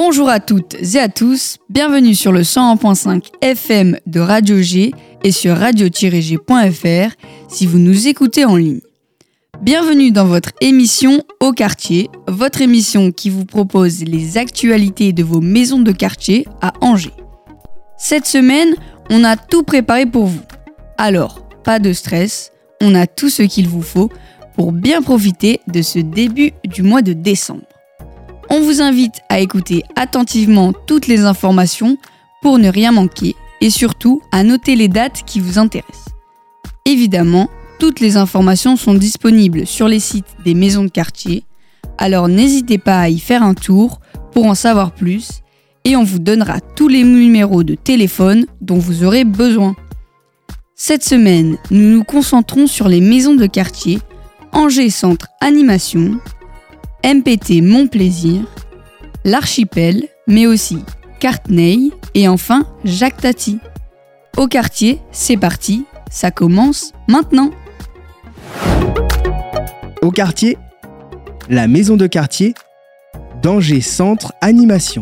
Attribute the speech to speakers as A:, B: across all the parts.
A: Bonjour à toutes et à tous, bienvenue sur le 101.5 FM de Radio G et sur radio-g.fr si vous nous écoutez en ligne. Bienvenue dans votre émission Au Quartier, votre émission qui vous propose les actualités de vos maisons de quartier à Angers. Cette semaine, on a tout préparé pour vous. Alors, pas de stress, on a tout ce qu'il vous faut pour bien profiter de ce début du mois de décembre. On vous invite à écouter attentivement toutes les informations pour ne rien manquer et surtout à noter les dates qui vous intéressent. Évidemment, toutes les informations sont disponibles sur les sites des maisons de quartier, alors n'hésitez pas à y faire un tour pour en savoir plus et on vous donnera tous les numéros de téléphone dont vous aurez besoin. Cette semaine, nous nous concentrons sur les maisons de quartier, Angers Centre Animation, MPT Mon Plaisir, l'Archipel, mais aussi Cartney et enfin Jacques Tati. Au quartier, c'est parti, ça commence maintenant.
B: Au quartier, la maison de quartier d'Angers Centre Animation.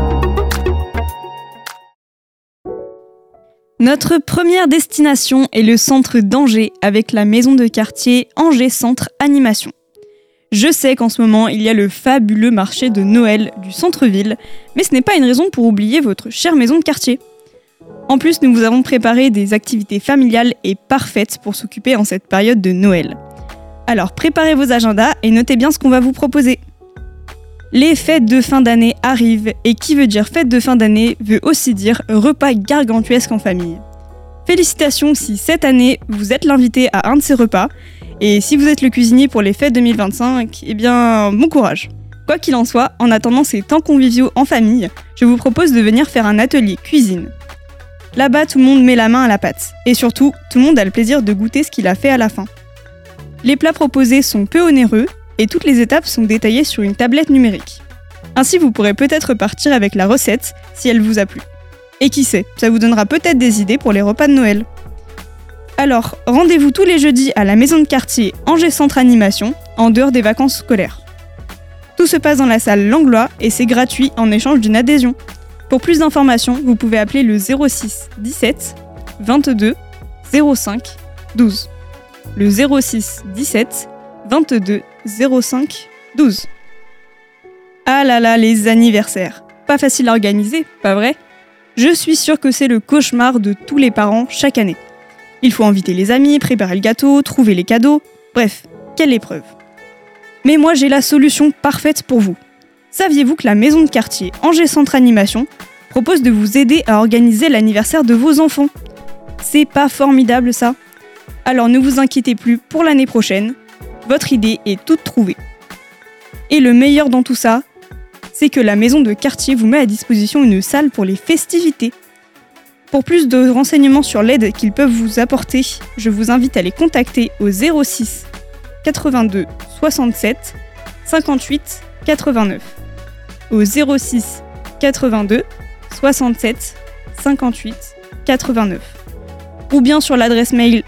C: Notre première destination est le centre d'Angers avec la maison de quartier Angers Centre Animation. Je sais qu'en ce moment, il y a le fabuleux marché de Noël du centre-ville, mais ce n'est pas une raison pour oublier votre chère maison de quartier. En plus, nous vous avons préparé des activités familiales et parfaites pour s'occuper en cette période de Noël. Alors préparez vos agendas et notez bien ce qu'on va vous proposer. Les fêtes de fin d'année arrivent, et qui veut dire fête de fin d'année veut aussi dire repas gargantuesque en famille. Félicitations si cette année, vous êtes l'invité à un de ces repas, et si vous êtes le cuisinier pour les fêtes 2025, eh bien, bon courage. Quoi qu'il en soit, en attendant ces temps conviviaux en famille, je vous propose de venir faire un atelier cuisine. Là-bas, tout le monde met la main à la pâte, et surtout, tout le monde a le plaisir de goûter ce qu'il a fait à la fin. Les plats proposés sont peu onéreux, et toutes les étapes sont détaillées sur une tablette numérique. Ainsi, vous pourrez peut-être partir avec la recette si elle vous a plu. Et qui sait, ça vous donnera peut-être des idées pour les repas de Noël. Alors, rendez-vous tous les jeudis à la maison de quartier Angers Centre Animation, en dehors des vacances scolaires. Tout se passe dans la salle Langlois et c'est gratuit en échange d'une adhésion. Pour plus d'informations, vous pouvez appeler le 06 17 22 05 12. Le 06 17 22 05 12. Ah là là, les anniversaires. Pas facile à organiser, pas vrai ? Je suis sûre que c'est le cauchemar de tous les parents chaque année. Il faut inviter les amis, préparer le gâteau, trouver les cadeaux, bref, quelle épreuve. Mais moi j'ai la solution parfaite pour vous. Saviez-vous que la maison de quartier Angers Centre Animation propose de vous aider à organiser l'anniversaire de vos enfants ? C'est pas formidable ça ? Alors ne vous inquiétez plus pour l'année prochaine, votre idée est toute trouvée. Et le meilleur dans tout ça, c'est que la maison de quartier vous met à disposition une salle pour les festivités. Pour plus de renseignements sur l'aide qu'ils peuvent vous apporter, je vous invite à les contacter au 06 82 67 58 89. Au 06 82 67 58 89. Ou bien sur l'adresse mail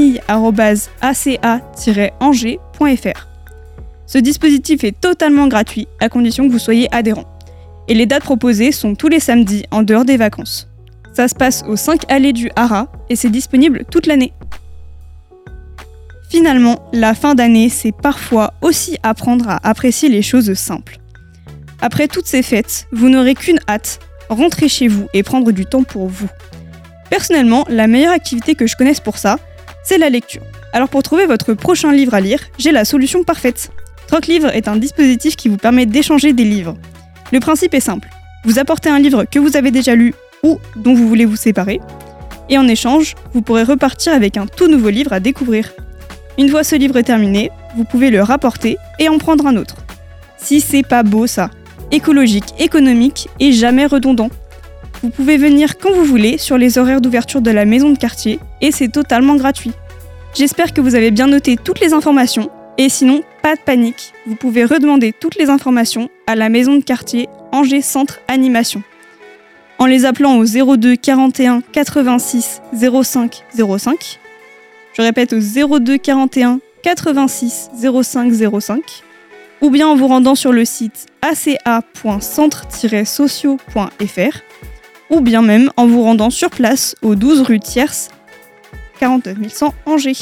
C: famille@aca-angers.fr. Ce dispositif est totalement gratuit, à condition que vous soyez adhérent. Et les dates proposées sont tous les samedis en dehors des vacances. Ça se passe aux 5 allées du Haras et c'est disponible toute l'année. Finalement, la fin d'année, c'est parfois aussi apprendre à apprécier les choses simples. Après toutes ces fêtes, vous n'aurez qu'une hâte, rentrer chez vous et prendre du temps pour vous. Personnellement, la meilleure activité que je connaisse pour ça, c'est la lecture. Alors pour trouver votre prochain livre à lire, j'ai la solution parfaite. Troc Livre est un dispositif qui vous permet d'échanger des livres. Le principe est simple. Vous apportez un livre que vous avez déjà lu ou dont vous voulez vous séparer, et en échange, vous pourrez repartir avec un tout nouveau livre à découvrir. Une fois ce livre terminé, vous pouvez le rapporter et en prendre un autre. Si c'est pas beau ça, écologique, économique et jamais redondant. Vous pouvez venir quand vous voulez sur les horaires d'ouverture de la maison de quartier et c'est totalement gratuit. J'espère que vous avez bien noté toutes les informations et sinon, pas de panique, vous pouvez redemander toutes les informations à la maison de quartier Angers Centre Animation. En les appelant au 02 41 86 05 05. Je répète au 02 41 86 05 05 ou bien en vous rendant sur le site aca.centre-sociaux.fr, ou bien même en vous rendant sur place au 12 rue Thiers, 49 100 Angers.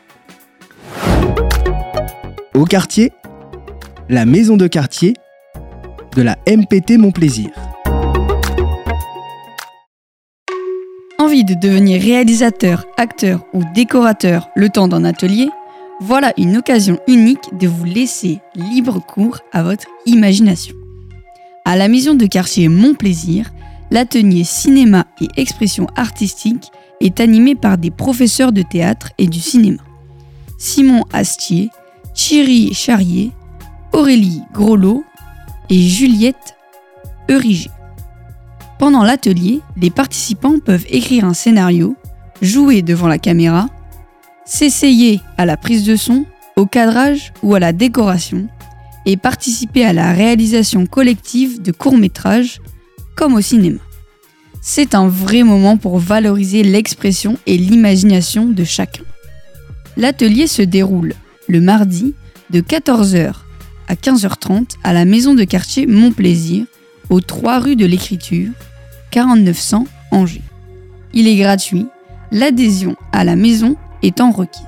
B: Au quartier, la maison de quartier de la MPT Mon Plaisir.
A: Envie de devenir réalisateur, acteur ou décorateur le temps d'un atelier ? Voilà une occasion unique de vous laisser libre cours à votre imagination. À la maison de quartier Mon Plaisir, l'atelier cinéma et expression artistique est animé par des professeurs de théâtre et du cinéma. Simon Astier, Thierry Charrier, Aurélie Grolot et Juliette Euriger. Pendant l'atelier, les participants peuvent écrire un scénario, jouer devant la caméra, s'essayer à la prise de son, au cadrage ou à la décoration et participer à la réalisation collective de courts-métrages comme au cinéma. C'est un vrai moment pour valoriser l'expression et l'imagination de chacun. L'atelier se déroule le mardi de 14h à 15h30 à la maison de quartier Mon Plaisir, aux 3 rue de l'Écriture, 4900 Angers. Il est gratuit, l'adhésion à la maison étant requise.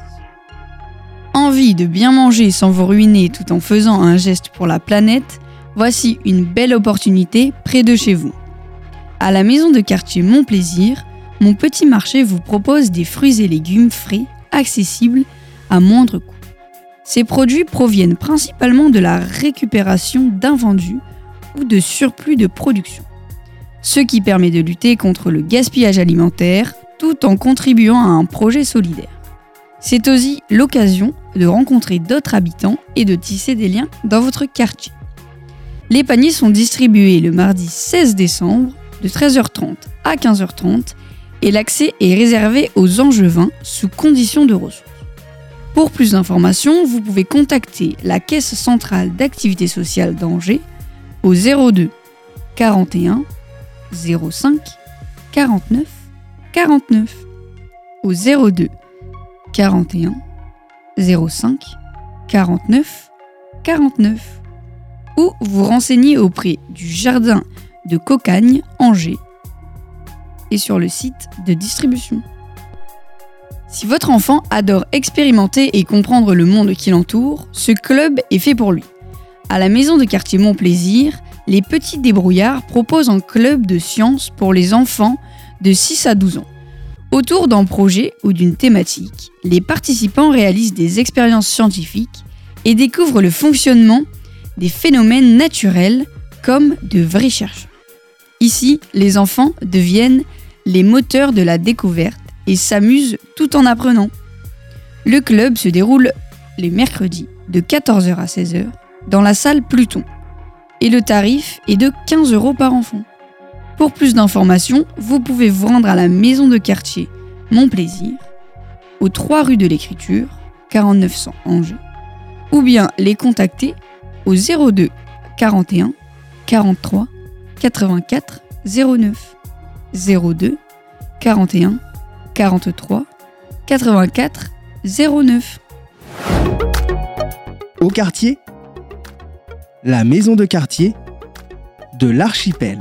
A: Envie de bien manger sans vous ruiner tout en faisant un geste pour la planète ? Voici une belle opportunité près de chez vous. À la maison de quartier Mon Plaisir, Mon Petit Marché vous propose des fruits et légumes frais, accessibles à moindre coût. Ces produits proviennent principalement de la récupération d'invendus ou de surplus de production, ce qui permet de lutter contre le gaspillage alimentaire tout en contribuant à un projet solidaire. C'est aussi l'occasion de rencontrer d'autres habitants et de tisser des liens dans votre quartier. Les paniers sont distribués le mardi 16 décembre de 13h30 à 15h30 et l'accès est réservé aux Angevins sous conditions de ressources. Pour plus d'informations, vous pouvez contacter la Caisse centrale d'activité sociale d'Angers au 02 41 05 49 49 au 02 41 05 49 49 ou vous renseigner auprès du jardin de Cocagne, Angers et sur le site de distribution. Si votre enfant adore expérimenter et comprendre le monde qui l'entoure, ce club est fait pour lui. À la maison de quartier Mon Plaisir, les petits débrouillards proposent un club de sciences pour les enfants de 6 à 12 ans. Autour d'un projet ou d'une thématique, les participants réalisent des expériences scientifiques et découvrent le fonctionnement des phénomènes naturels comme de vrais chercheurs. Ici, les enfants deviennent les moteurs de la découverte et s'amusent tout en apprenant. Le club se déroule les mercredis de 14h à 16h dans la salle Pluton et le tarif est de 15 € par enfant. Pour plus d'informations, vous pouvez vous rendre à la maison de quartier Mon Plaisir, aux 3 rue de l'Écriture, 4900 Angers, ou bien les contacter au 02 41 43 84 09 02 41 43 84 09.
B: Au quartier, la maison de quartier de l'Archipel.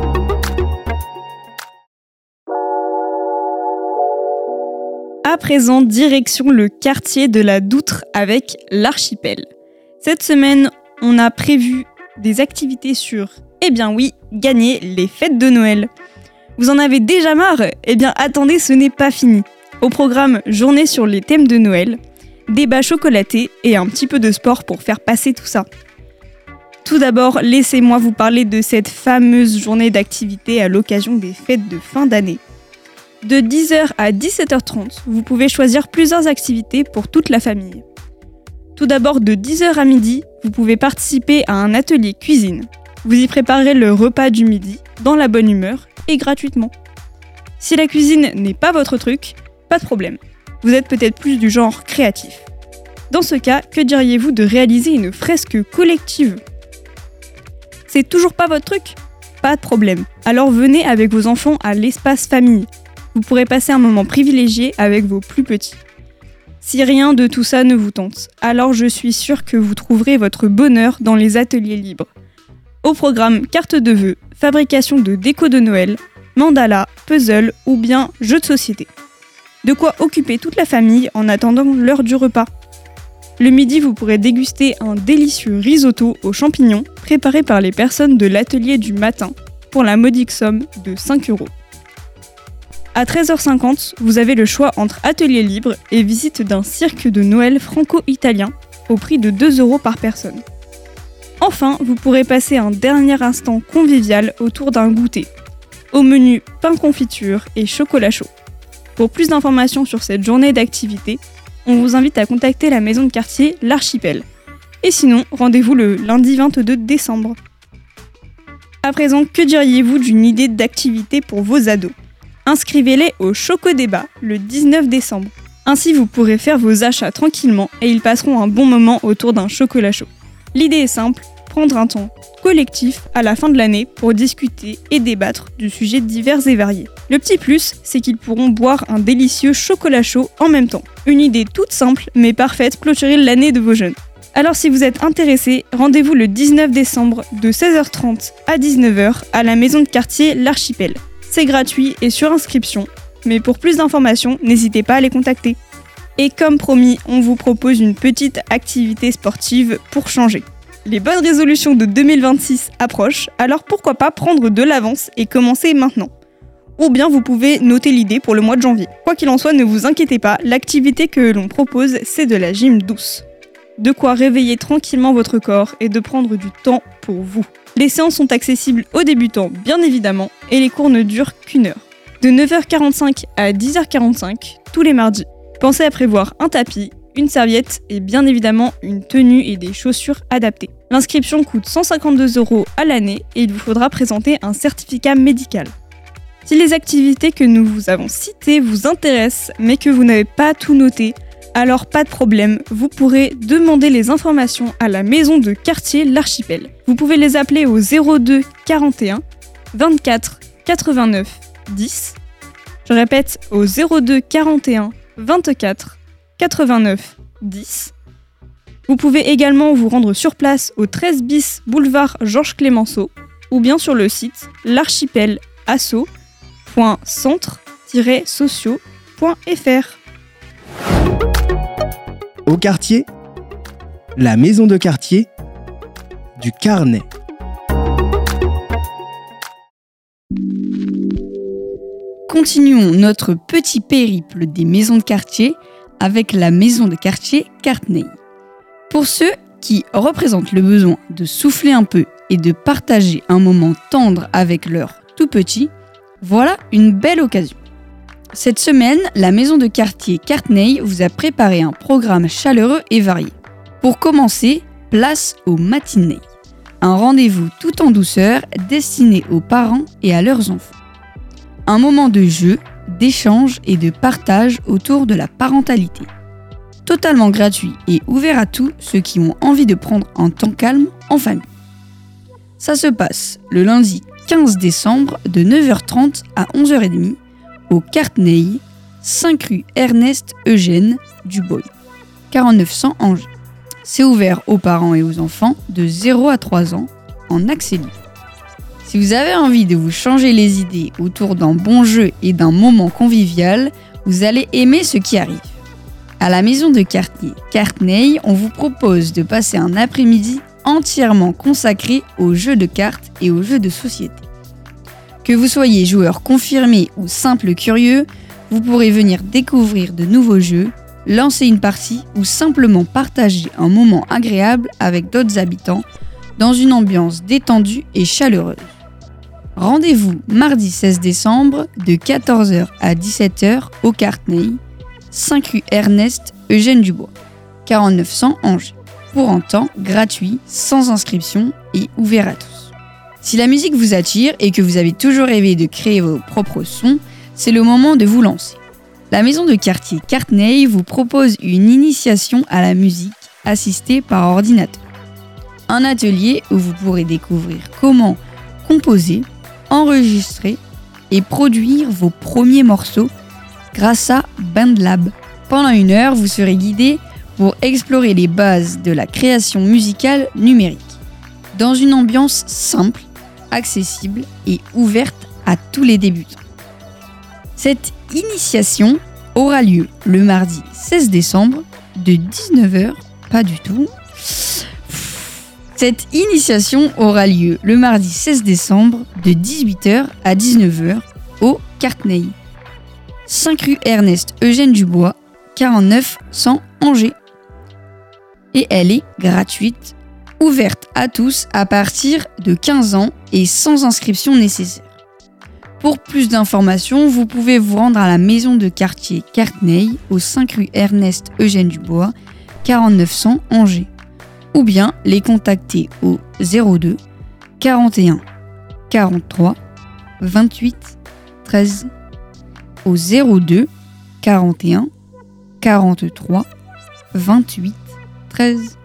C: À présent, direction le quartier de la Doutre avec l'Archipel. Cette semaine, on a prévu des activités sur, gagner les fêtes de Noël. Vous en avez déjà marre ? Attendez, ce n'est pas fini. Au programme, journée sur les thèmes de Noël, débat chocolaté et un petit peu de sport pour faire passer tout ça. Tout d'abord, laissez-moi vous parler de cette fameuse journée d'activité à l'occasion des fêtes de fin d'année. De 10h à 17h30, vous pouvez choisir plusieurs activités pour toute la famille. Tout d'abord, de 10h à midi, vous pouvez participer à un atelier cuisine. Vous y préparerez le repas du midi, dans la bonne humeur et gratuitement. Si la cuisine n'est pas votre truc, pas de problème. Vous êtes peut-être plus du genre créatif. Dans ce cas, que diriez-vous de réaliser une fresque collective ? C'est toujours pas votre truc ? Pas de problème. Alors venez avec vos enfants à l'espace famille. Vous pourrez passer un moment privilégié avec vos plus petits. Si rien de tout ça ne vous tente, alors je suis sûre que vous trouverez votre bonheur dans les ateliers libres. Au programme carte de vœux, fabrication de déco de Noël, mandala, puzzle ou bien jeux de société. De quoi occuper toute la famille en attendant l'heure du repas. Le midi, vous pourrez déguster un délicieux risotto aux champignons préparé par les personnes de l'atelier du matin pour la modique somme de 5 €. À 13h50, vous avez le choix entre atelier libre et visite d'un cirque de Noël franco-italien au prix de 2 € par personne. Enfin, vous pourrez passer un dernier instant convivial autour d'un goûter. Au menu pain confiture et chocolat chaud. Pour plus d'informations sur cette journée d'activité, on vous invite à contacter la maison de quartier L'Archipel. Et sinon, rendez-vous le lundi 22 décembre. À présent, que diriez-vous d'une idée d'activité pour vos ados ? Inscrivez-les au Choco-Débat le 19 décembre. Ainsi, vous pourrez faire vos achats tranquillement et ils passeront un bon moment autour d'un chocolat chaud. L'idée est simple, prendre un temps collectif à la fin de l'année pour discuter et débattre de sujets divers et variés. Le petit plus, c'est qu'ils pourront boire un délicieux chocolat chaud en même temps. Une idée toute simple mais parfaite pour clôturer l'année de vos jeunes. Alors si vous êtes intéressés, rendez-vous le 19 décembre de 16h30 à 19h à la maison de quartier L'Archipel. C'est gratuit et sur inscription, mais pour plus d'informations, n'hésitez pas à les contacter. Et comme promis, on vous propose une petite activité sportive pour changer. Les bonnes résolutions de 2026 approchent, alors pourquoi pas prendre de l'avance et commencer maintenant ? Ou bien vous pouvez noter l'idée pour le mois de janvier. Quoi qu'il en soit, ne vous inquiétez pas, l'activité que l'on propose, c'est de la gym douce. De quoi réveiller tranquillement votre corps et de prendre du temps pour vous. Les séances sont accessibles aux débutants, bien évidemment, et les cours ne durent qu'1 heure. De 9h45 à 10h45, tous les mardis. Pensez à prévoir un tapis, une serviette et bien évidemment une tenue et des chaussures adaptées. L'inscription coûte 152 € à l'année et il vous faudra présenter un certificat médical. Si les activités que nous vous avons citées vous intéressent mais que vous n'avez pas tout noté, alors pas de problème, vous pourrez demander les informations à la maison de quartier L'Archipel. Vous pouvez les appeler au 02 41 24 89 10. Je répète, au 02 41 24 89 10. Vous pouvez également vous rendre sur place au 13 bis boulevard Georges Clémenceau ou bien sur le site l'archipelasso.centre-sociaux.fr.
B: Au quartier, la maison de quartier du Carnet.
A: Continuons notre petit périple des maisons de quartier avec la maison de quartier Cartney. Pour ceux qui représentent le besoin de souffler un peu et de partager un moment tendre avec leurs tout petits, voilà une belle occasion. Cette semaine, la maison de quartier Cartney vous a préparé un programme chaleureux et varié. Pour commencer, place aux matinées. Un rendez-vous tout en douceur destiné aux parents et à leurs enfants. Un moment de jeu, d'échange et de partage autour de la parentalité. Totalement gratuit et ouvert à tous ceux qui ont envie de prendre un temps calme en famille. Ça se passe le lundi 15 décembre de 9h30 à 11h30 au Cartney, 5 rue Ernest Eugène Dubois, 4900 Angers. C'est ouvert aux parents et aux enfants de 0 à 3 ans en accès libre. Si vous avez envie de vous changer les idées autour d'un bon jeu et d'un moment convivial, vous allez aimer ce qui arrive. À la maison de quartier Cartney, on vous propose de passer un après-midi entièrement consacré aux jeux de cartes et aux jeux de société. Que vous soyez joueur confirmé ou simple curieux, vous pourrez venir découvrir de nouveaux jeux, lancer une partie ou simplement partager un moment agréable avec d'autres habitants dans une ambiance détendue et chaleureuse. Rendez-vous mardi 16 décembre de 14h à 17h au Cartney, 5 rue Ernest Eugène Dubois, 4900 Angers, pour un temps gratuit, sans inscription et ouvert à tous. Si la musique vous attire et que vous avez toujours rêvé de créer vos propres sons, c'est le moment de vous lancer. La maison de quartier Cartney vous propose une initiation à la musique assistée par ordinateur. Un atelier où vous pourrez découvrir comment composer, enregistrer et produire vos premiers morceaux grâce à BandLab, Pendant 1 heure, vous serez guidé pour explorer les bases de la création musicale numérique, dans une ambiance simple, accessible et ouverte à tous les débutants. Cette initiation aura lieu le mardi 16 décembre de 19h, pas du tout. Cette initiation aura lieu le mardi 16 décembre de 18h à 19h au Cartney, 5 rue Ernest Eugène Dubois, 49 100 Angers. Et elle est gratuite, ouverte à tous à partir de 15 ans et sans inscription nécessaire. Pour plus d'informations, vous pouvez vous rendre à la maison de quartier Cartney au 5 rue Ernest Eugène Dubois, 4900 Angers, ou bien les contacter au 02 41 43 28 13, au 02 41 43 28 13.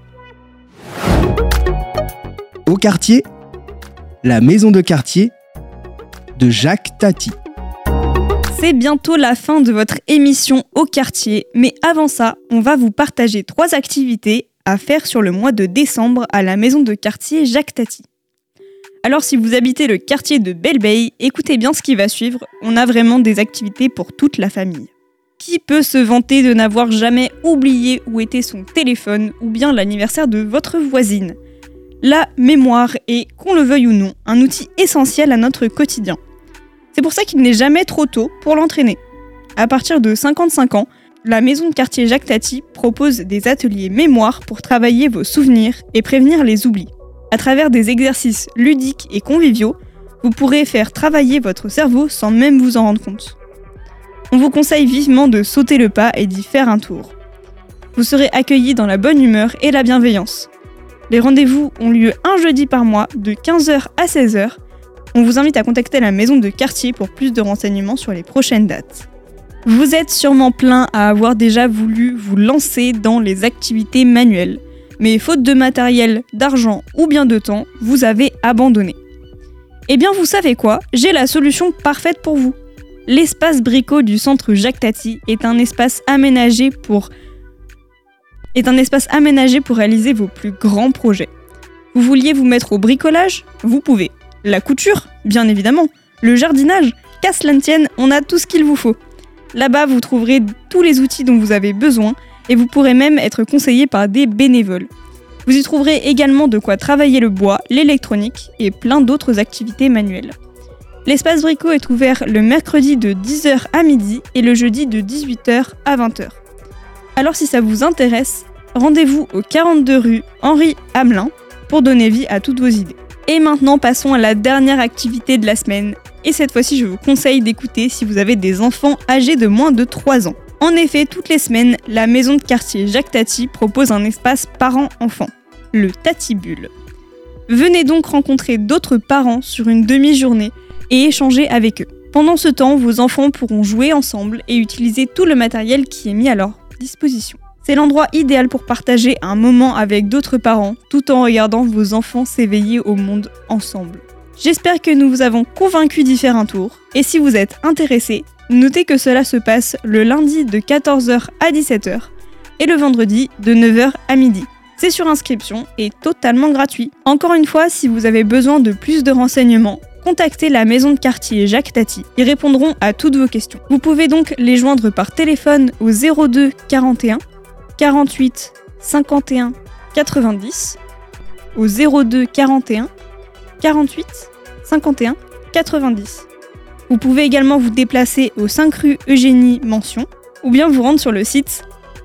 B: Au quartier, la maison de quartier de Jacques Tati.
C: C'est bientôt la fin de votre émission Au quartier, mais avant ça, on va vous partager 3 activités à faire sur le mois de décembre à la maison de quartier Jacques Tati. Alors si vous habitez le quartier de Belle-Bay, écoutez bien ce qui va suivre, on a vraiment des activités pour toute la famille. Qui peut se vanter de n'avoir jamais oublié où était son téléphone ou bien l'anniversaire de votre voisine ? La mémoire est, qu'on le veuille ou non, un outil essentiel à notre quotidien. C'est pour ça qu'il n'est jamais trop tôt pour l'entraîner. À partir de 55 ans, la maison de quartier Jacques Tati propose des ateliers mémoire pour travailler vos souvenirs et prévenir les oublis. À travers des exercices ludiques et conviviaux, vous pourrez faire travailler votre cerveau sans même vous en rendre compte. On vous conseille vivement de sauter le pas et d'y faire un tour. Vous serez accueillis dans la bonne humeur et la bienveillance. Les rendez-vous ont lieu un jeudi par mois de 15h à 16h. On vous invite à contacter la maison de quartier pour plus de renseignements sur les prochaines dates. Vous êtes sûrement plein à avoir déjà voulu vous lancer dans les activités manuelles, mais faute de matériel, d'argent ou bien de temps, vous avez abandonné. Eh bien vous savez quoi ? J'ai la solution parfaite pour vous. L'espace Brico du centre Jacques Tati est un espace aménagé pour réaliser vos plus grands projets. Vous vouliez vous mettre au bricolage ? Vous pouvez. La couture ? Bien évidemment. Le jardinage ? Qu'à cela ne tienne, on a tout ce qu'il vous faut. Là-bas, vous trouverez tous les outils dont vous avez besoin et vous pourrez même être conseillé par des bénévoles. Vous y trouverez également de quoi travailler le bois, l'électronique et plein d'autres activités manuelles. L'espace Brico est ouvert le mercredi de 10h à midi et le jeudi de 18h à 20h. Alors si ça vous intéresse, rendez-vous au 42 rue Henri Hamelin pour donner vie à toutes vos idées. Et maintenant, passons à la dernière activité de la semaine. Et cette fois-ci, je vous conseille d'écouter si vous avez des enfants âgés de moins de 3 ans. En effet, toutes les semaines, la maison de quartier Jacques Tati propose un espace parents-enfants, le Tatibule. Venez donc rencontrer d'autres parents sur une demi-journée et échanger avec eux. Pendant ce temps, vos enfants pourront jouer ensemble et utiliser tout le matériel qui est mis à leur disposition. C'est l'endroit idéal pour partager un moment avec d'autres parents, tout en regardant vos enfants s'éveiller au monde ensemble. J'espère que nous vous avons convaincus d'y faire un tour, et si vous êtes intéressés, notez que cela se passe le lundi de 14h à 17h et le vendredi de 9h à midi. C'est sur inscription et totalement gratuit. Encore une fois, si vous avez besoin de plus de renseignements, contactez la maison de quartier Jacques Tati. Ils répondront à toutes vos questions. Vous pouvez donc les joindre par téléphone au 02 41 48 51 90, au 02 41 48 51 90. Vous pouvez également vous déplacer au 5 rue Eugénie Mention ou bien vous rendre sur le site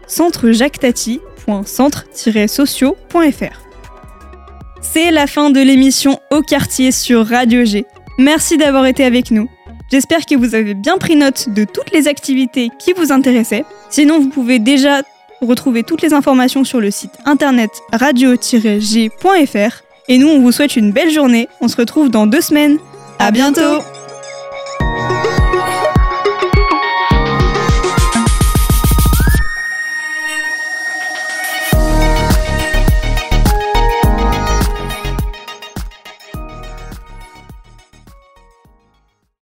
C: centrejacquestati.centre-sociaux.fr. C'est la fin de l'émission Au quartier sur Radio G. Merci d'avoir été avec nous. J'espère que vous avez bien pris note de toutes les activités qui vous intéressaient. Sinon, vous pouvez déjà retrouver toutes les informations sur le site internet radio-g.fr. Et nous, on vous souhaite une belle journée. On se retrouve dans 2 semaines. À bientôt!